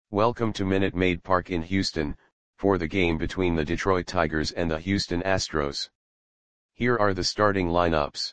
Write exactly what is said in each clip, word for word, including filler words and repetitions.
Welcome to Minute Maid Park in Houston, for the game between the Detroit Tigers and the Houston Astros. Here are the starting lineups.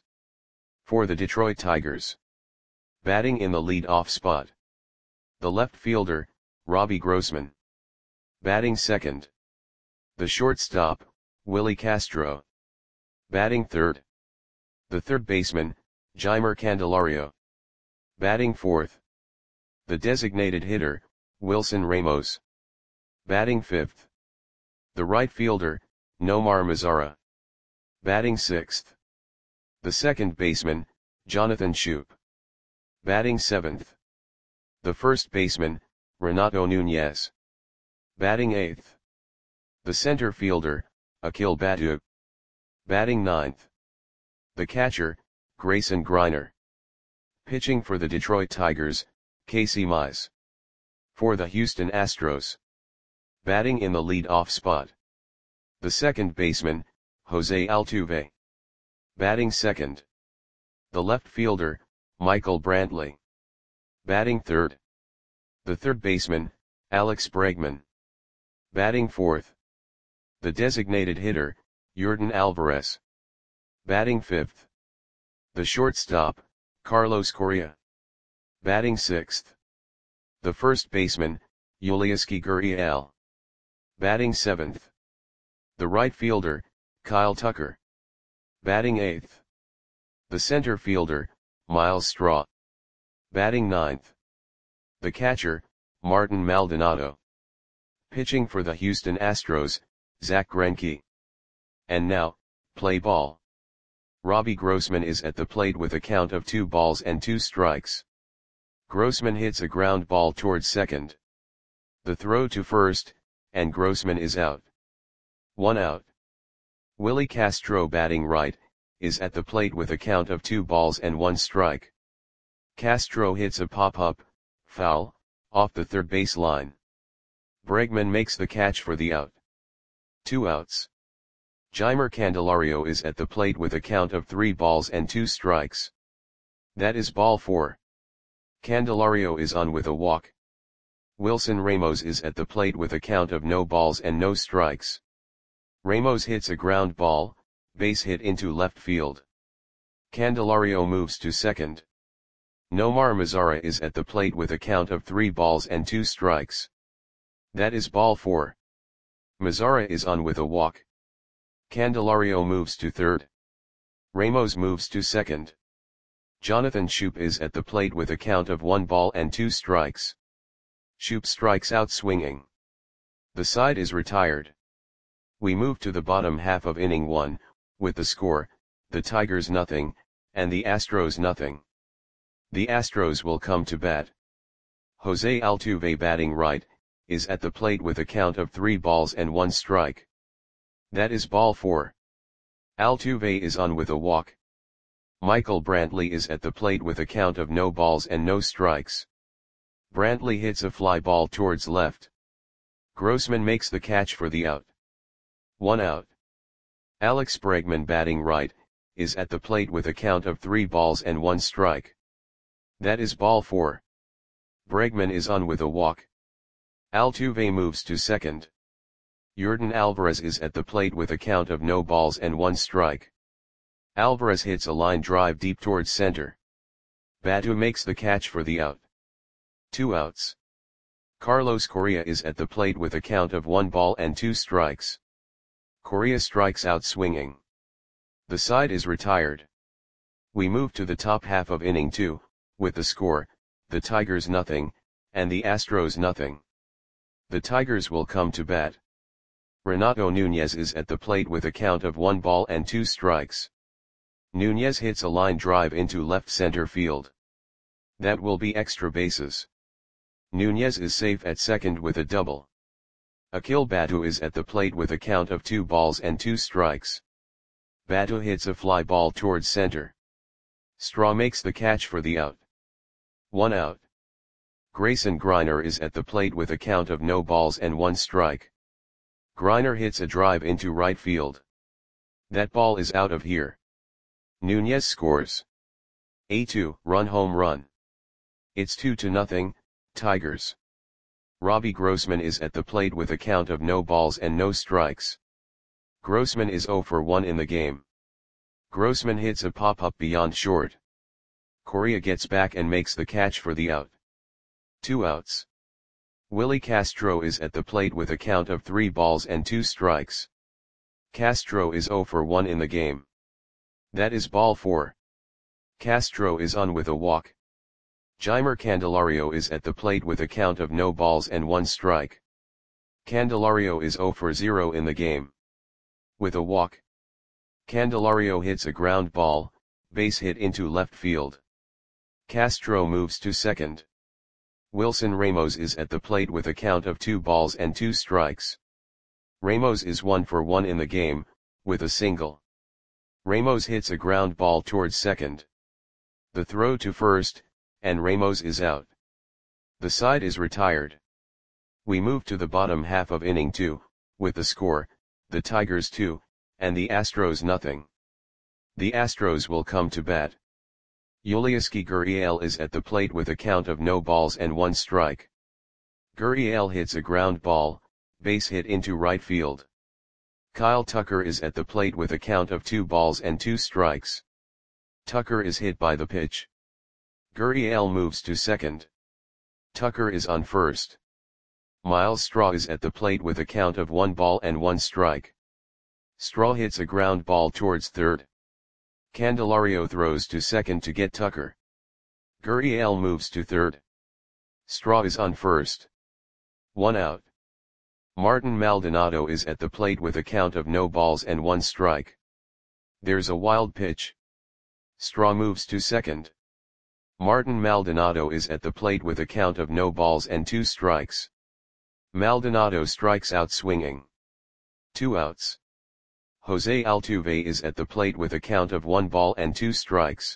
For the Detroit Tigers. Batting in the lead-off spot. The left fielder, Robbie Grossman. Batting second. The shortstop, Willie Castro. Batting third. The third baseman, Jeimer Candelario. Batting fourth. The designated hitter, Wilson Ramos. Batting fifth. The right fielder, Nomar Mazara. Batting sixth. The second baseman, Jonathan Schoop. Batting seventh. The first baseman, Renato Nunez. Batting eighth. The center fielder, Akil Baddoo. Batting ninth. The catcher, Grayson Greiner. Pitching for the Detroit Tigers, Casey Mize. For the Houston Astros. Batting in the lead-off spot. The second baseman, Jose Altuve. Batting second. The left fielder, Michael Brantley. Batting third. The third baseman, Alex Bregman. Batting fourth. The designated hitter, Yordan Alvarez. Batting fifth. The shortstop, Carlos Correa. Batting sixth. The first baseman, Yulieski Gurriel. Batting seventh. The right fielder, Kyle Tucker. Batting eighth. The center fielder, Miles Straw. Batting ninth. The catcher, Martin Maldonado. Pitching for the Houston Astros, Zach Greinke. And now, play ball. Robbie Grossman is at the plate with a count of two balls and two strikes. Grossman hits a ground ball towards second. The throw to first, and Grossman is out. One out. Willie Castro, batting right, is at the plate with a count of two balls and one strike. Castro hits a pop-up, foul, off the third base line. Bregman makes the catch for the out. Two outs. Jeimer Candelario is at the plate with a count of three balls and two strikes. That is ball four. Candelario is on with a walk. Wilson Ramos is at the plate with a count of no balls and no strikes. Ramos hits a ground ball, base hit into left field. Candelario moves to second. Nomar Mazara is at the plate with a count of three balls and two strikes. That is ball four. Mazara is on with a walk. Candelario moves to third. Ramos moves to second. Jonathan Schoop is at the plate with a count of one ball and two strikes. Schoop strikes out swinging. The side is retired. We move to the bottom half of inning one, with the score, the Tigers nothing, and the Astros nothing. The Astros will come to bat. Jose Altuve, batting right, is at the plate with a count of three balls and one strike. That is ball four. Altuve is on with a walk. Michael Brantley is at the plate with a count of no balls and no strikes. Brantley hits a fly ball towards left. Grossman makes the catch for the out. One out. Alex Bregman, batting right, is at the plate with a count of three balls and one strike. That is ball four. Bregman is on with a walk. Altuve moves to second. Yordan Alvarez is at the plate with a count of no balls and one strike. Alvarez hits a line drive deep towards center. Baddoo makes the catch for the out. Two outs. Carlos Correa is at the plate with a count of one ball and two strikes. Correa strikes out swinging. The side is retired. We move to the top half of inning two, with the score, the Tigers nothing, and the Astros nothing. The Tigers will come to bat. Renato Nunez is at the plate with a count of one ball and two strikes. Nunez hits a line drive into left center field. That will be extra bases. Nunez is safe at second with a double. Akil Baddoo is at the plate with a count of two balls and two strikes. Baddoo hits a fly ball towards center. Straw makes the catch for the out. One out. Grayson Greiner is at the plate with a count of no balls and one strike. Greiner hits a drive into right field. That ball is out of here. Nunez scores. A two run home run. It's two to nothing, Tigers. Robbie Grossman is at the plate with a count of no balls and no strikes. Grossman is zero for one in the game. Grossman hits a pop-up beyond short. Correa gets back and makes the catch for the out. Two outs. Willie Castro is at the plate with a count of three balls and two strikes. Castro is zero for one in the game. That is ball four. Castro is on with a walk. Jeimer Candelario is at the plate with a count of no balls and one strike. Candelario is zero for zero in the game. With a walk. Candelario hits a ground ball, base hit into left field. Castro moves to second. Wilson Ramos is at the plate with a count of two balls and two strikes. Ramos is one for one in the game, with a single. Ramos hits a ground ball towards second. The throw to first, and Ramos is out. The side is retired. We move to the bottom half of inning two, with the score, the Tigers two, and the Astros nothing. The Astros will come to bat. Yulieski Gurriel is at the plate with a count of no balls and one strike. Gurriel hits a ground ball, base hit into right field. Kyle Tucker is at the plate with a count of two balls and two strikes. Tucker is hit by the pitch. Gurriel moves to second. Tucker is on first. Miles Straw is at the plate with a count of one ball and one strike. Straw hits a ground ball towards third. Candelario throws to second to get Tucker. Gurriel moves to third. Straw is on first. One out. Martin Maldonado is at the plate with a count of no balls and one strike. There's a wild pitch. Straw moves to second. Martin Maldonado is at the plate with a count of no balls and two strikes. Maldonado strikes out swinging. Two outs. Jose Altuve is at the plate with a count of one ball and two strikes.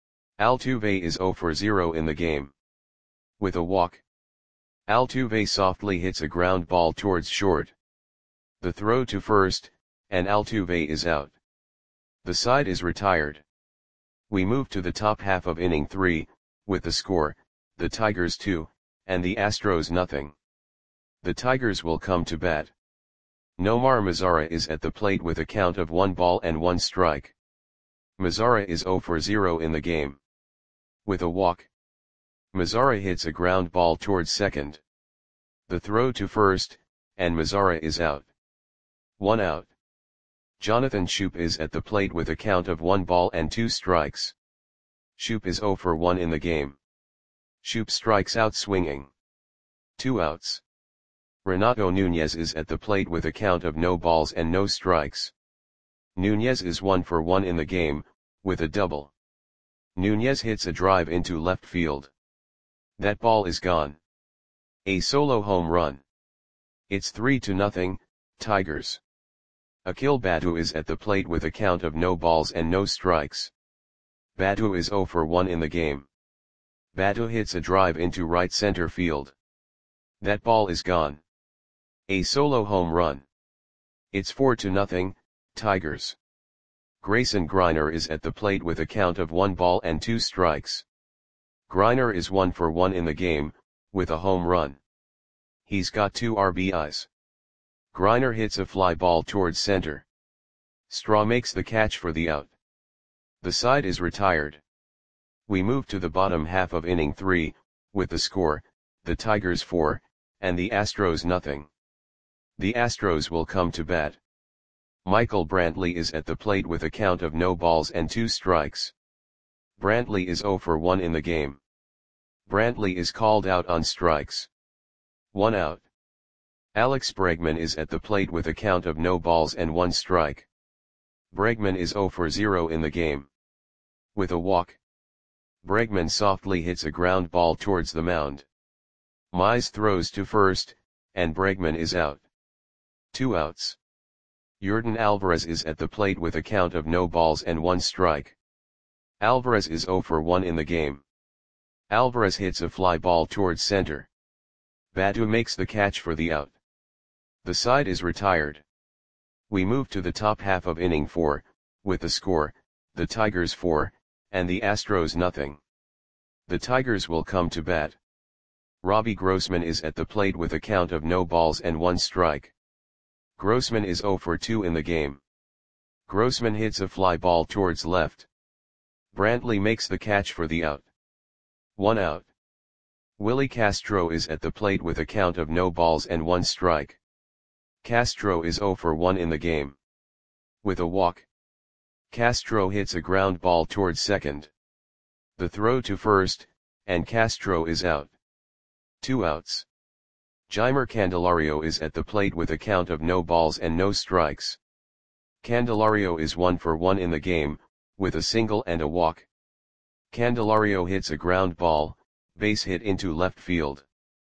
Altuve is zero for zero in the game. With a walk. Altuve softly hits a ground ball towards short. The throw to first, and Altuve is out. The side is retired. We move to the top half of inning three, with the score, the Tigers two, and the Astros nothing. The Tigers will come to bat. Nomar Mazara is at the plate with a count of one ball and one strike. Mazara is zero for zero in the game. With a walk. Mazara hits a ground ball towards second. The throw to first, and Mazara is out. One out. Jonathan Schoop is at the plate with a count of one ball and two strikes. Schoop is zero for one in the game. Schoop strikes out swinging. Two outs. Renato Nunez is at the plate with a count of no balls and no strikes. Nunez is one for one in the game, with a double. Nunez hits a drive into left field. That ball is gone. A solo home run. It's three to nothing, Tigers. Akil Baddoo is at the plate with a count of no balls and no strikes. Baddoo is zero for one in the game. Baddoo hits a drive into right center field. That ball is gone. A solo home run. It's four to nothing, Tigers. Grayson Greiner is at the plate with a count of one ball and two strikes. Greiner is one for one in the game, with a home run. He's got two R B Is. Greiner hits a fly ball towards center. Straw makes the catch for the out. The side is retired. We move to the bottom half of inning three, with the score, the Tigers four, and the Astros nothing. The Astros will come to bat. Michael Brantley is at the plate with a count of no balls and two strikes. Brantley is zero for one in the game. Brantley is called out on strikes. One out. Alex Bregman is at the plate with a count of no balls and one strike. Bregman is zero for zero in the game. With a walk. Bregman softly hits a ground ball towards the mound. Mize throws to first, and Bregman is out. Two outs. Yordan Alvarez is at the plate with a count of no balls and one strike. Alvarez is zero for one in the game. Alvarez hits a fly ball towards center. Baddoo makes the catch for the out. The side is retired. We move to the top half of inning four, with the score, the Tigers four, and the Astros nothing. The Tigers will come to bat. Robbie Grossman is at the plate with a count of no balls and one strike. Grossman is zero for two in the game. Grossman hits a fly ball towards left. Brantley makes the catch for the out. One out. Willie Castro is at the plate with a count of no balls and one strike. Castro is zero for one in the game. With a walk, Castro hits a ground ball towards second. The throw to first, and Castro is out. Two outs. Jeimer Candelario is at the plate with a count of no balls and no strikes. Candelario is one for one in the game, with a single and a walk. Candelario hits a ground ball, base hit into left field.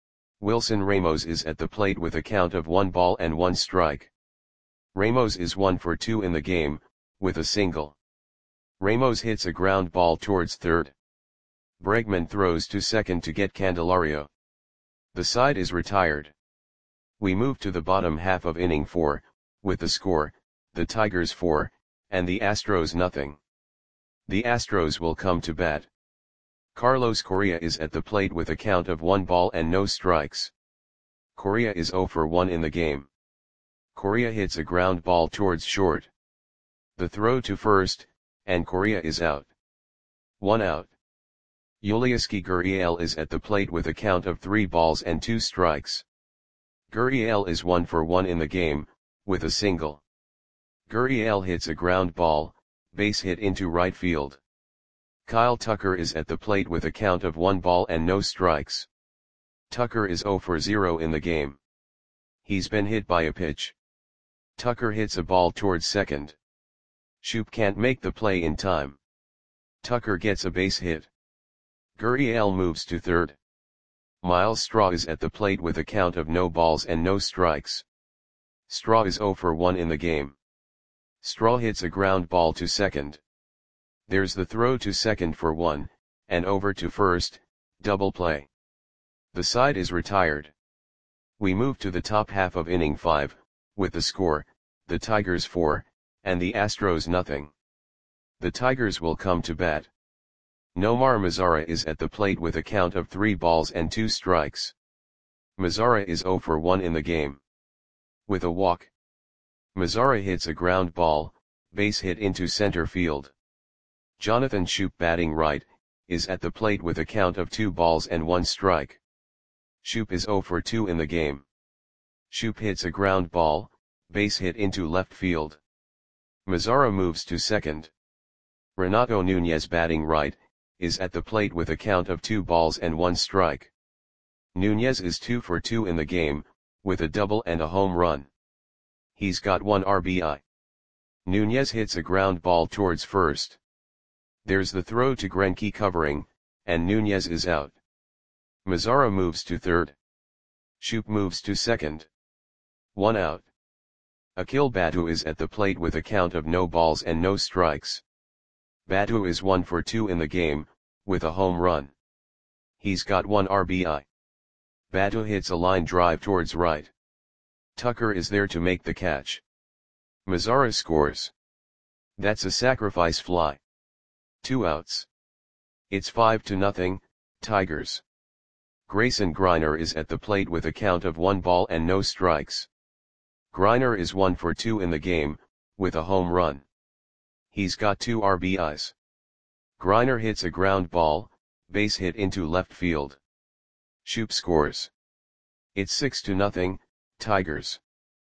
Wilson Ramos is at the plate with a count of one ball and one strike. Ramos is one for two in the game, with a single. Ramos hits a ground ball towards third. Bregman throws to second to get Candelario. The side is retired. We move to the bottom half of inning four, with the score, the Tigers four, and the Astros nothing. The Astros will come to bat. Carlos Correa is at the plate with a count of one ball and no strikes. Correa is zero for one in the game. Correa hits a ground ball towards short. The throw to first, and Correa is out. One out. Yulieski Gurriel is at the plate with a count of three balls and two strikes. Gurriel is one for one in the game, with a single. Gurriel hits a ground ball, base hit into right field. Kyle Tucker is at the plate with a count of one ball and no strikes. Tucker is zero for zero in the game. He's been hit by a pitch. Tucker hits a ball towards second. Shoop can't make the play in time. Tucker gets a base hit. Gurriel moves to third. Miles Straw is at the plate with a count of no balls and no strikes. Straw is zero for one in the game. Straw hits a ground ball to second. There's the throw to second for one, and over to first, double play. The side is retired. We move to the top half of inning five, with the score, the Tigers four, and the Astros nothing. The Tigers will come to bat. Nomar Mazara is at the plate with a count of three balls and two strikes. Mazara is zero for one in the game. With a walk, Mazara hits a ground ball, base hit into center field. Jonathan Shoop, batting right, is at the plate with a count of two balls and one strike. Shoop is zero for two in the game. Shoop hits a ground ball, base hit into left field. Mazara moves to second. Renato Nunez, batting right, is at the plate with a count of two balls and one strike. Nunez is two for two in the game, with a double and a home run. He's got one R B I. Nunez hits a ground ball towards first. There's the throw to Greinke covering, and Nunez is out. Mazara moves to third. Shoop moves to second. One out. Akil Baddoo is at the plate with a count of no balls and no strikes. Baddoo is one for two in the game, with a home run. He's got one R B I. Baddoo hits a line drive towards right. Tucker is there to make the catch. Mazara scores. That's a sacrifice fly. Two outs. It's five to nothing, Tigers. Grayson Greiner is at the plate with a count of one ball and no strikes. Greiner is one for two in the game, with a home run. He's got two R B Is. Greiner hits a ground ball, base hit into left field. Shoop scores. It's six to nothing, Tigers.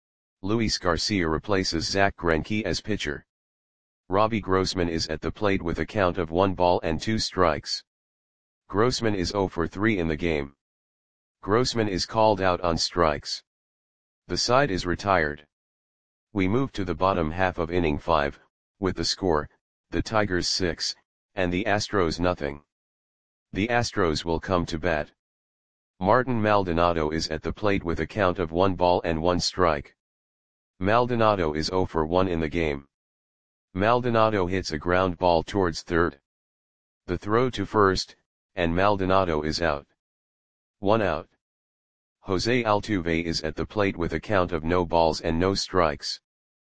Luis Garcia replaces Zach Greinke as pitcher. Robbie Grossman is at the plate with a count of one ball and two strikes. Grossman is zero for three in the game. Grossman is called out on strikes. The side is retired. We move to the bottom half of inning five, with the score, the Tigers six, and the Astros nothing. The Astros will come to bat. Martin Maldonado is at the plate with a count of one ball and one strike. Maldonado is zero for one in the game. Maldonado hits a ground ball towards third. The throw to first, and Maldonado is out. One out. Jose Altuve is at the plate with a count of no balls and no strikes.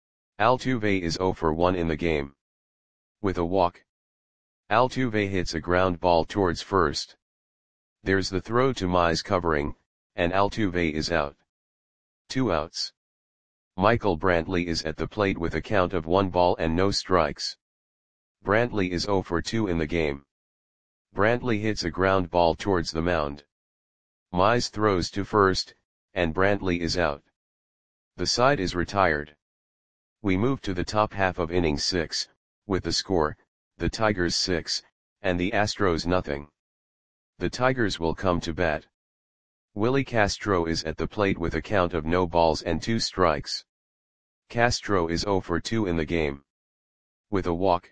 Altuve is zero for one in the game. With a walk, Altuve hits a ground ball towards first. There's the throw to Mize covering, and Altuve is out. Two outs. Michael Brantley is at the plate with a count of one ball and no strikes. Brantley is oh for two in the game. Brantley hits a ground ball towards the mound. Mize throws to first, and Brantley is out. The side is retired. We move to the top half of inning six, with the score, the Tigers six, and the Astros nothing. The Tigers will come to bat. Willie Castro is at the plate with a count of no balls and two strikes. Castro is oh for two in the game. With a walk,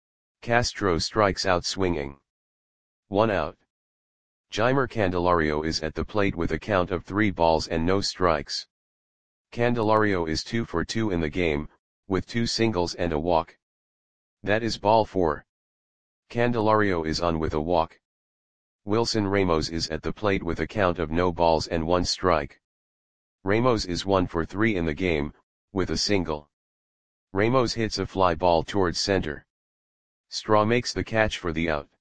Castro strikes out swinging. One out. Jeimer Candelario is at the plate with a count of three balls and no strikes. Candelario is two for two in the game, with two singles and a walk. That is ball four. Candelario is on with a walk. Wilson Ramos is at the plate with a count of no balls and one strike. Ramos is one for three in the game, with a single. Ramos hits a fly ball towards center. Straw makes the catch for the out.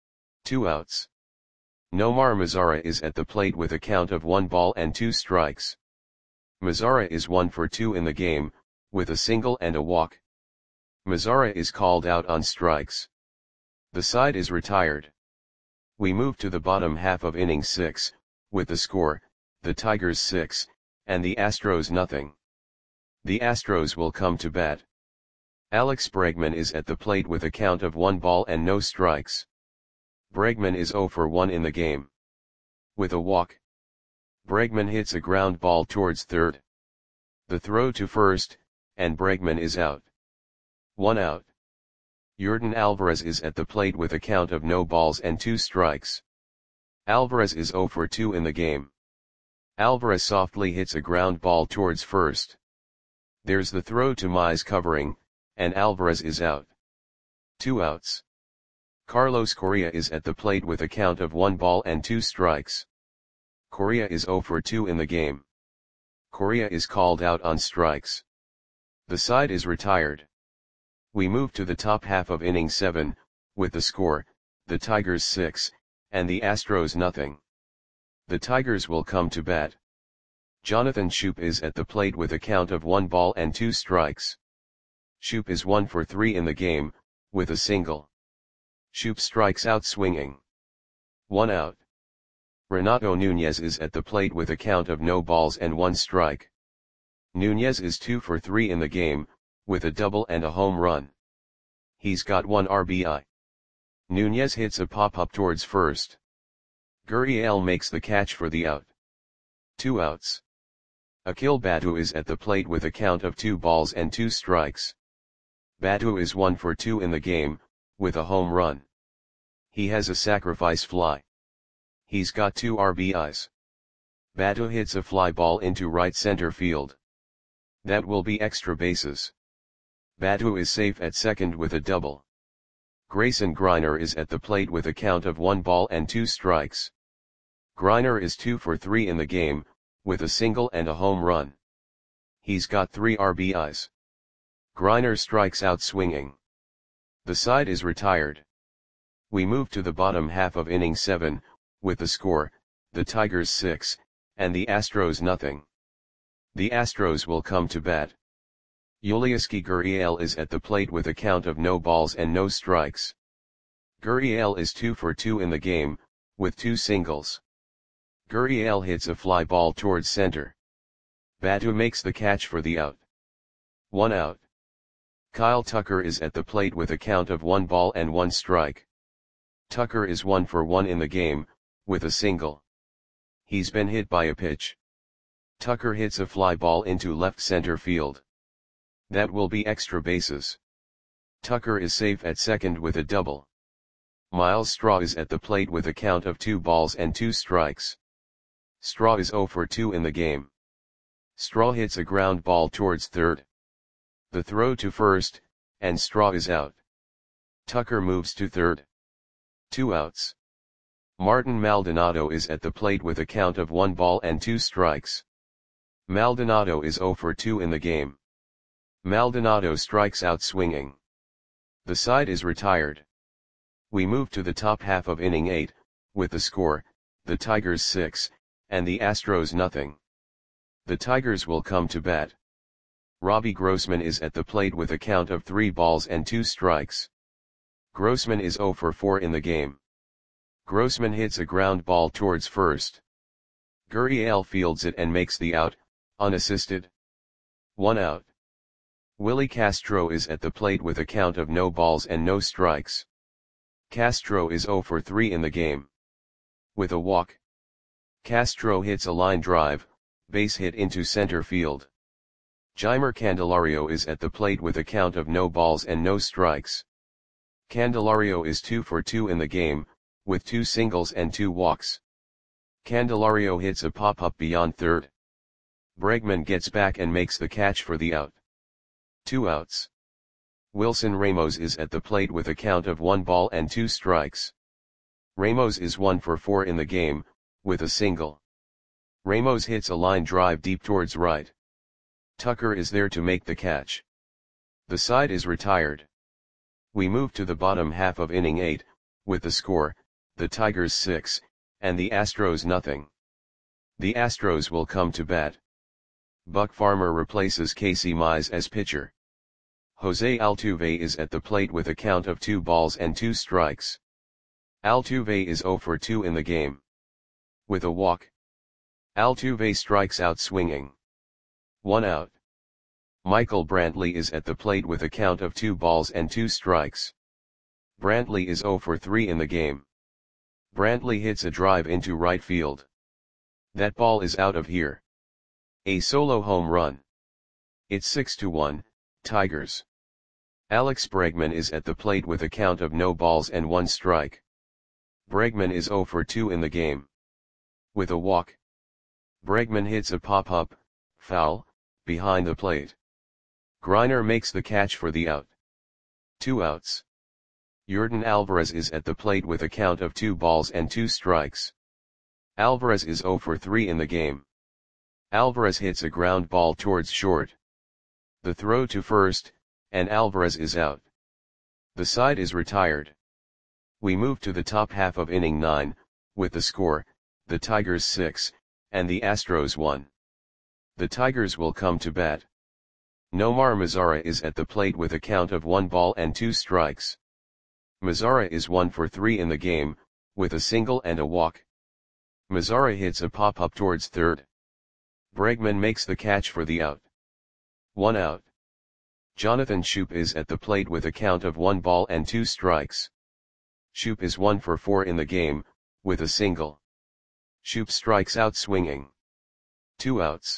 Two outs. Nomar Mazara is at the plate with a count of one ball and two strikes. Mazara is one for two in the game, with a single and a walk. Mazara is called out on strikes. The side is retired. We move to the bottom half of inning six, with the score, the Tigers six, and the Astros nothing. The Astros will come to bat. Alex Bregman is at the plate with a count of one ball and no strikes. Bregman is oh for one in the game. With a walk, Bregman hits a ground ball towards third. The throw to first, and Bregman is out. One out. Yordan Alvarez is at the plate with a count of no balls and two strikes. Alvarez is oh for two in the game. Alvarez softly hits a ground ball towards first. There's the throw to Mize covering, and Alvarez is out. Two outs. Carlos Correa is at the plate with a count of one ball and two strikes. Correa is oh for two in the game. Correa is called out on strikes. The side is retired. We move to the top half of inning seven, with the score, the Tigers six, and the Astros nothing. The Tigers will come to bat. Jonathan Schoop is at the plate with a count of one ball and two strikes. Schoop is one for three in the game, with a single. Schoop strikes out swinging. One out. Renato Nunez is at the plate with a count of no balls and one strike. Nunez is two for three in the game, with a double and a home run. He's got one R B I. Nunez hits a pop-up towards first. Gurriel makes the catch for the out. Two outs. Akil Baddoo is at the plate with a count of two balls and two strikes. Baddoo is one for two in the game, with a home run. He has a sacrifice fly. He's got two R B Is. Baddoo hits a fly ball into right center field. That will be extra bases. Baddoo is safe at second with a double. Grayson Greiner is at the plate with a count of one ball and two strikes. Greiner is two for three in the game, with a single and a home run. He's got three R B Is. Greiner strikes out swinging. The side is retired. We move to the bottom half of inning seven, with the score, the Tigers six, and the Astros nothing. The Astros will come to bat. Yulieski Gurriel is at the plate with a count of no balls and no strikes. Gurriel is two for two in the game, with two singles. Gurriel hits a fly ball towards center. Baddoo makes the catch for the out. One out. Kyle Tucker is at the plate with a count of one ball and one strike. Tucker is one for one in the game, with a single. He's been hit by a pitch. Tucker hits a fly ball into left center field. That will be extra bases. Tucker is safe at second with a double. Miles Straw is at the plate with a count of two balls and two strikes. Straw is oh for two in the game. Straw hits a ground ball towards third. The throw to first, and Straw is out. Tucker moves to third. Two outs. Martin Maldonado is at the plate with a count of one ball and two strikes. Maldonado is oh for two in the game. Maldonado strikes out swinging. The side is retired. We move to the top half of inning eight, with the score, the Tigers six, and the Astros nothing. The Tigers will come to bat. Robbie Grossman is at the plate with a count of three balls and two strikes. Grossman is zero for four in the game. Grossman hits a ground ball towards first. Gurriel fields it and makes the out, unassisted. One out. Willie Castro is at the plate with a count of no balls and no strikes. Castro is zero for three in the game. With a walk. Castro hits a line drive, base hit into center field. Jeimer Candelario is at the plate with a count of no balls and no strikes. Candelario is two for two in the game, with two singles and two walks. Candelario hits a pop-up beyond third. Bregman gets back and makes the catch for the out. Two outs. Wilson Ramos is at the plate with a count of one ball and two strikes. Ramos is one for four in the game, with a single. Ramos hits a line drive deep towards right. Tucker is there to make the catch. The side is retired. We move to the bottom half of inning eight, with the score, the Tigers six, and the Astros nothing. The Astros will come to bat. Buck Farmer replaces Casey Mize as pitcher. Jose Altuve is at the plate with a count of two balls and two strikes. Altuve is zero for two in the game. With a walk. Altuve strikes out swinging. One out. Michael Brantley is at the plate with a count of two balls and two strikes. Brantley is zero for three in the game. Brantley hits a drive into right field. That ball is out of here. A solo home run. It's six to one, Tigers. Alex Bregman is at the plate with a count of no balls and one strike. Bregman is zero for two in the game. With a walk. Bregman hits a pop-up, foul, behind the plate. Greiner makes the catch for the out. Two outs. Yordan Alvarez is at the plate with a count of two balls and two strikes. Alvarez is zero for three in the game. Alvarez hits a ground ball towards short. The throw to first, and Alvarez is out. The side is retired. We move to the top half of inning nine, with the score, the Tigers six, and the Astros one. The Tigers will come to bat. Nomar Mazara is at the plate with a count of one ball and two strikes. Mazara is one for three in the game, with a single and a walk. Mazara hits a pop-up towards third. Bregman makes the catch for the out. One out. Jonathan Schoop is at the plate with a count of one ball and two strikes. Schoop is one for four in the game, with a single. Schoop strikes out swinging. Two outs.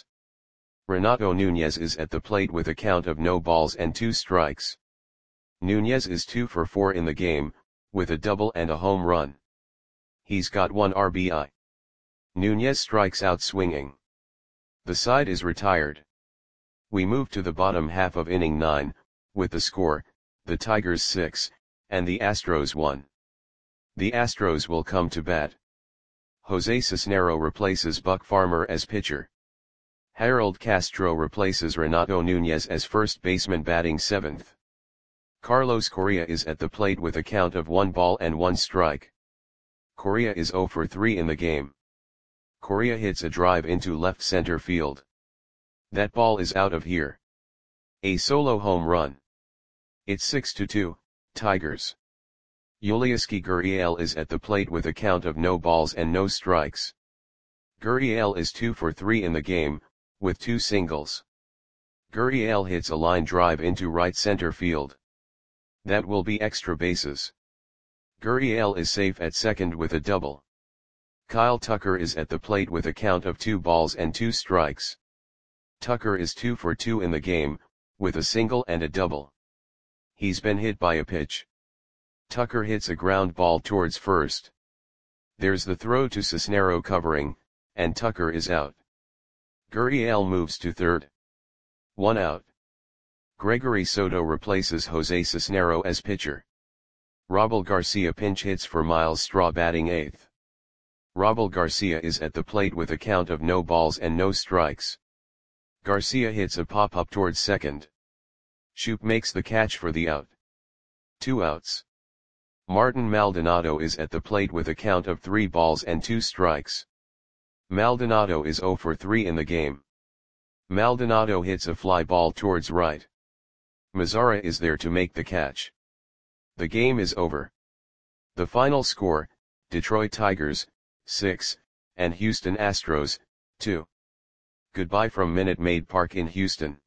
Renato Nunez is at the plate with a count of no balls and two strikes. Nunez is two for four in the game, with a double and a home run. He's got one R B I. Nunez strikes out swinging. The side is retired. We move to the bottom half of inning nine, with the score, the Tigers six, and the Astros one. The Astros will come to bat. Jose Cisnero replaces Buck Farmer as pitcher. Harold Castro replaces Renato Nunez as first baseman batting seventh. Carlos Correa is at the plate with a count of one ball and one strike. Correa is zero for three in the game. Correa hits a drive into left center field. That ball is out of here. A solo home run. It's six to two, Tigers. Yulieski Gurriel is at the plate with a count of no balls and no strikes. Gurriel is two for three in the game, with two singles. Gurriel hits a line drive into right center field. That will be extra bases. Gurriel is safe at second with a double. Kyle Tucker is at the plate with a count of two balls and two strikes. Tucker is two for two in the game, with a single and a double. He's been hit by a pitch. Tucker hits a ground ball towards first. There's the throw to Cisnero covering, and Tucker is out. Gurriel moves to third. One out. Gregory Soto replaces Jose Cisnero as pitcher. Robel Garcia pinch hits for Miles Straw batting eighth. Robel Garcia is at the plate with a count of no balls and no strikes. Garcia hits a pop-up towards second. Schoop makes the catch for the out. Two outs. Martin Maldonado is at the plate with a count of three balls and two strikes. Maldonado is zero for three in the game. Maldonado hits a fly ball towards right. Mazara is there to make the catch. The game is over. The final score, Detroit Tigers, six, and Houston Astros, two. Goodbye from Minute Maid Park in Houston.